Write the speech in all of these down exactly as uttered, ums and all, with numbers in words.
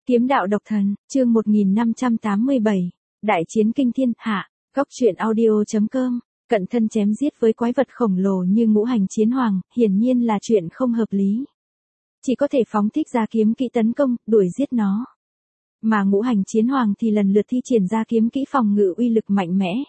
Kiếm đạo độc thần, chương một nghìn năm trăm tám mươi bảy, Đại chiến kinh thiên hạ, góc truyện audio.com, cận thân chém giết với quái vật khổng lồ như ngũ hành chiến hoàng, hiển nhiên là chuyện không hợp lý. Chỉ có thể phóng thích ra kiếm kỹ tấn công, đuổi giết nó. Mà ngũ hành chiến hoàng thì lần lượt thi triển ra kiếm kỹ phòng ngự uy lực mạnh mẽ.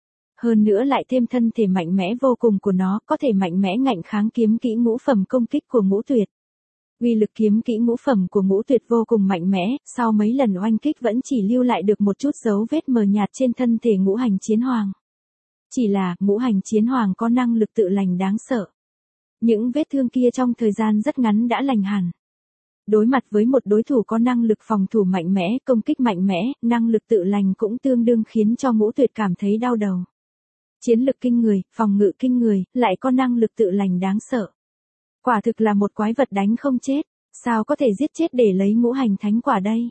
Hơn nữa lại thêm thân thể mạnh mẽ vô cùng của nó, có thể mạnh mẽ ngạnh kháng kiếm kỹ ngũ phẩm công kích của ngũ tuyệt. Uy lực kiếm kỹ ngũ phẩm của ngũ tuyệt vô cùng mạnh mẽ, sau mấy lần oanh kích vẫn chỉ lưu lại được một chút dấu vết mờ nhạt trên thân thể ngũ hành chiến hoàng. Chỉ là, ngũ hành chiến hoàng có năng lực tự lành đáng sợ. Những vết thương kia trong thời gian rất ngắn đã lành hẳn. Đối mặt với một đối thủ có năng lực phòng thủ mạnh mẽ, công kích mạnh mẽ, năng lực tự lành cũng tương đương khiến cho ngũ tuyệt cảm thấy đau đầu. Chiến lực kinh người, phòng ngự kinh người, lại có năng lực tự lành đáng sợ. Quả thực là một quái vật đánh không chết, sao có thể giết chết để lấy ngũ hành thánh quả đây?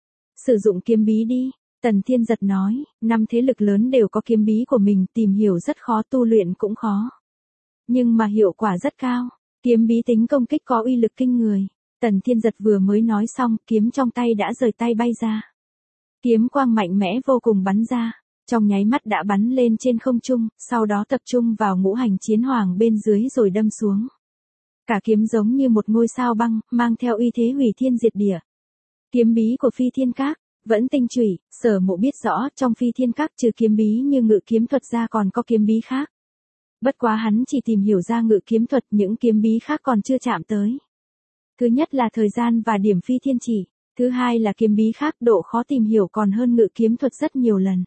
Sử dụng kiếm bí đi, Tần Thiên Giật nói, năm thế lực lớn đều có kiếm bí của mình, tìm hiểu rất khó, tu luyện cũng khó. Nhưng mà hiệu quả rất cao, kiếm bí tính công kích có uy lực kinh người. Tần Thiên Giật vừa mới nói xong, kiếm trong tay đã rời tay bay ra. Kiếm quang mạnh mẽ vô cùng bắn ra, trong nháy mắt đã bắn lên trên không trung, sau đó tập trung vào ngũ hành chiến hoàng bên dưới rồi đâm xuống. Cả kiếm giống như một ngôi sao băng, mang theo uy thế hủy thiên diệt địa. Kiếm bí của Phi Thiên Các, vẫn tinh chủy, Sở Mộ biết rõ, trong Phi Thiên Các trừ kiếm bí như ngự kiếm thuật ra còn có kiếm bí khác. Bất quá hắn chỉ tìm hiểu ra ngự kiếm thuật, những kiếm bí khác còn chưa chạm tới. Thứ nhất là thời gian và điểm phi thiên chỉ, thứ hai là kiếm bí khác độ khó tìm hiểu còn hơn ngự kiếm thuật rất nhiều lần.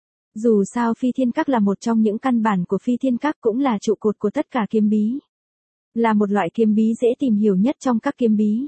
Dù sao Phi Thiên Các là một trong những căn bản của Phi Thiên Các, cũng là trụ cột của tất cả kiếm bí. Là một loại kiếm bí dễ tìm hiểu nhất trong các kiếm bí.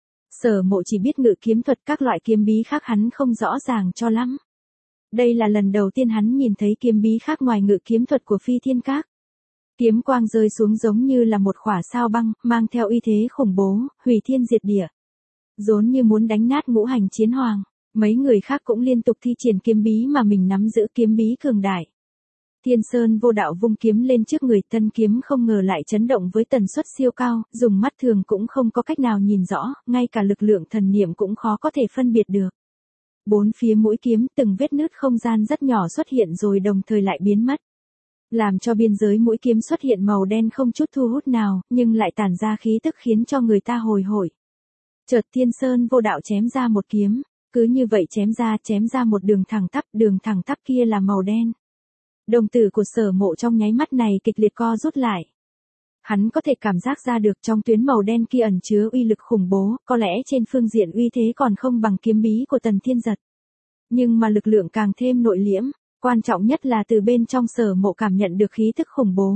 Sở Mộ chỉ biết ngự kiếm thuật, các loại kiếm bí khác hắn không rõ ràng cho lắm. Đây là lần đầu tiên hắn nhìn thấy kiếm bí khác ngoài ngự kiếm thuật của Phi Thiên Các. Kiếm quang rơi xuống giống như là một khỏa sao băng, mang theo uy thế khủng bố, hủy thiên diệt địa. Rốn như muốn đánh nát ngũ hành chiến hoàng, mấy người khác cũng liên tục thi triển kiếm bí mà mình nắm giữ, kiếm bí cường đại. Thiên Sơn Vô Đạo vung kiếm lên trước người, tân kiếm không ngờ lại chấn động với tần suất siêu cao, dùng mắt thường cũng không có cách nào nhìn rõ, ngay cả lực lượng thần niệm cũng khó có thể phân biệt được. Bốn phía mũi kiếm, từng vết nứt không gian rất nhỏ xuất hiện rồi đồng thời lại biến mất. Làm cho biên giới mũi kiếm xuất hiện màu đen không chút thu hút nào, nhưng lại tản ra khí tức khiến cho người ta hồi hộp. Chợt Thiên Sơn Vô Đạo chém ra một kiếm, cứ như vậy chém ra, chém ra một đường thẳng tắp, đường thẳng tắp kia là màu đen. Đồng tử của Sở Mộ trong nháy mắt này kịch liệt co rút lại. Hắn có thể cảm giác ra được trong tuyến màu đen kia ẩn chứa uy lực khủng bố, có lẽ trên phương diện uy thế còn không bằng kiếm bí của Tần Thiên Giật. Nhưng mà lực lượng càng thêm nội liễm, quan trọng nhất là từ bên trong Sở Mộ cảm nhận được khí tức khủng bố.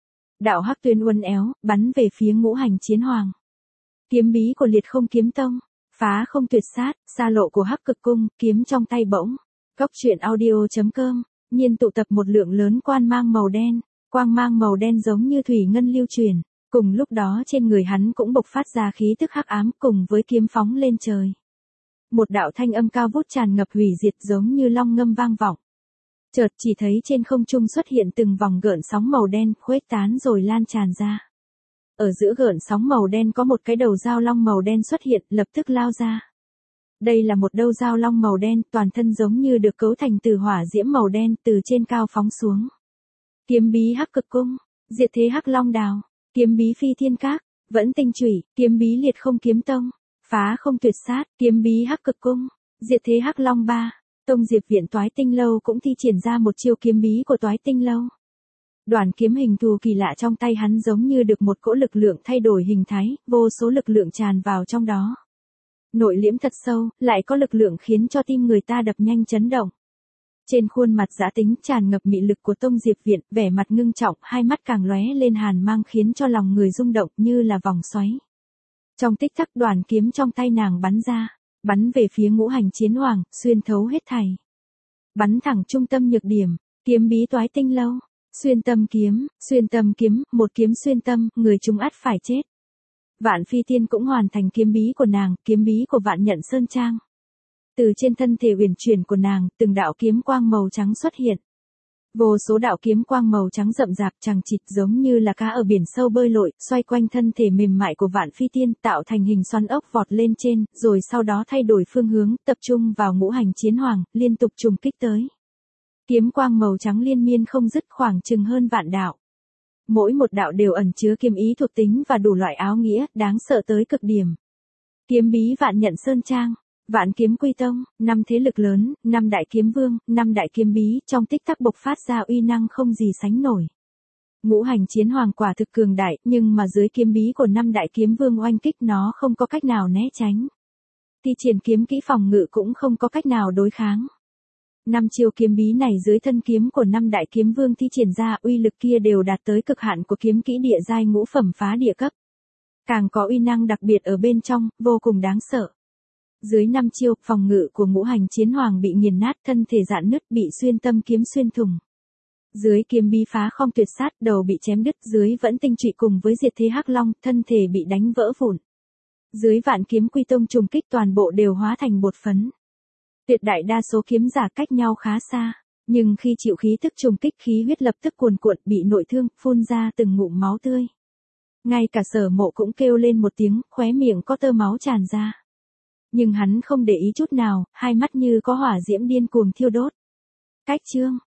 Đạo hắc tuyến uốn éo, bắn về phía ngũ hành chiến hoàng. Kiếm bí của Liệt Không Kiếm Tông, phá không tuyệt sát, xa lộ của Hắc Cực Cung, kiếm trong tay bỗng. Góc truyện audio.com, nhiên tụ tập một lượng lớn quan mang màu đen, quang mang màu đen giống như thủy ngân lưu truyền, cùng lúc đó trên người hắn cũng bộc phát ra khí tức hắc ám cùng với kiếm phóng lên trời. Một đạo thanh âm cao vút tràn ngập hủy diệt giống như long ngâm vang vọng. Chợt chỉ thấy trên không trung xuất hiện từng vòng gợn sóng màu đen khuếch tán rồi lan tràn ra. Ở giữa gợn sóng màu đen có một cái đầu dao long màu đen xuất hiện, lập tức lao ra. Đây là một đầu dao long màu đen, toàn thân giống như được cấu thành từ hỏa diễm màu đen từ trên cao phóng xuống. Kiếm bí Hắc Cực Cung, diệt thế Hắc Long Đào, kiếm bí Phi Thiên Các, vẫn tinh chủy, kiếm bí Liệt Không Kiếm Tông, phá không tuyệt sát, kiếm bí Hắc Cực Cung, diệt thế Hắc Long Ba. Tông Diệp Viện Toái Tinh Lâu cũng thi triển ra một chiêu kiếm bí của Toái Tinh Lâu. Đoàn kiếm hình thù kỳ lạ trong tay hắn giống như được một cỗ lực lượng thay đổi hình thái, vô số lực lượng tràn vào trong đó. Nội liễm thật sâu, lại có lực lượng khiến cho tim người ta đập nhanh chấn động. Trên khuôn mặt dã tính tràn ngập mị lực của Tông Diệp Viện, vẻ mặt ngưng trọng, hai mắt càng lóe lên hàn mang khiến cho lòng người rung động như là vòng xoáy. Trong tích tắc đoàn kiếm trong tay nàng bắn ra. Bắn về phía ngũ hành chiến hoàng, xuyên thấu hết thảy. Bắn thẳng trung tâm nhược điểm, kiếm bí Toái Tinh Lâu, xuyên tâm kiếm, xuyên tâm kiếm, một kiếm xuyên tâm, người chúng ắt phải chết. Vạn Phi Tiên cũng hoàn thành kiếm bí của nàng, kiếm bí của Vạn Nhận Sơn Trang. Từ trên thân thể uyển chuyển của nàng, từng đạo kiếm quang màu trắng xuất hiện. Vô số đạo kiếm quang màu trắng rậm rạp chằng chịt giống như là cá ở biển sâu bơi lội, xoay quanh thân thể mềm mại của Vạn Phi Tiên tạo thành hình xoắn ốc vọt lên trên, rồi sau đó thay đổi phương hướng, tập trung vào ngũ hành chiến hoàng, liên tục trùng kích tới. Kiếm quang màu trắng liên miên không dứt khoảng chừng hơn vạn đạo. Mỗi một đạo đều ẩn chứa kiếm ý thuộc tính và đủ loại áo nghĩa, đáng sợ tới cực điểm. Kiếm bí Vạn Nhận Sơn Trang, Vạn Kiếm Quy Tông, năm thế lực lớn, năm đại kiếm vương, năm đại kiếm bí, trong tích tắc bộc phát ra uy năng không gì sánh nổi. Ngũ hành chiến hoàng quả thực cường đại, nhưng mà dưới kiếm bí của năm đại kiếm vương oanh kích nó không có cách nào né tránh. Thi triển kiếm kỹ phòng ngự cũng không có cách nào đối kháng. Năm chiêu kiếm bí này dưới thân kiếm của năm đại kiếm vương thi triển ra uy lực kia đều đạt tới cực hạn của kiếm kỹ địa giai ngũ phẩm phá địa cấp. Càng có uy năng đặc biệt ở bên trong, vô cùng đáng sợ. Dưới năm chiêu, phòng ngự của ngũ hành chiến hoàng bị nghiền nát, thân thể rạn nứt bị xuyên tâm kiếm xuyên thủng. Dưới kiếm bí phá không tuyệt sát, đầu bị chém đứt, dưới vẫn tinh trụy cùng với diệt thế hắc long, thân thể bị đánh vỡ vụn. Dưới Vạn Kiếm Quy Tông trùng kích toàn bộ đều hóa thành bột phấn. Tuyệt đại đa số kiếm giả cách nhau khá xa, nhưng khi chịu khí tức trùng kích khí huyết lập tức cuồn cuộn, bị nội thương, phun ra từng ngụm máu tươi. Ngay cả Sở Mộ cũng kêu lên một tiếng, khóe miệng có tơ máu tràn ra. Nhưng hắn không để ý chút nào, hai mắt như có hỏa diễm điên cuồng thiêu đốt. Cách chương